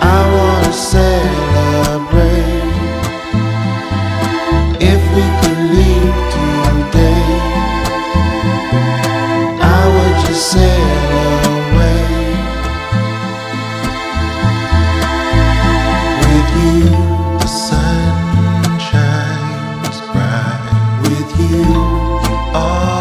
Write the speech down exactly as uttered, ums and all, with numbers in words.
I wanna celebrate. If we could leave today, I would just sail away. With you, the sun shines bright. With you, you are.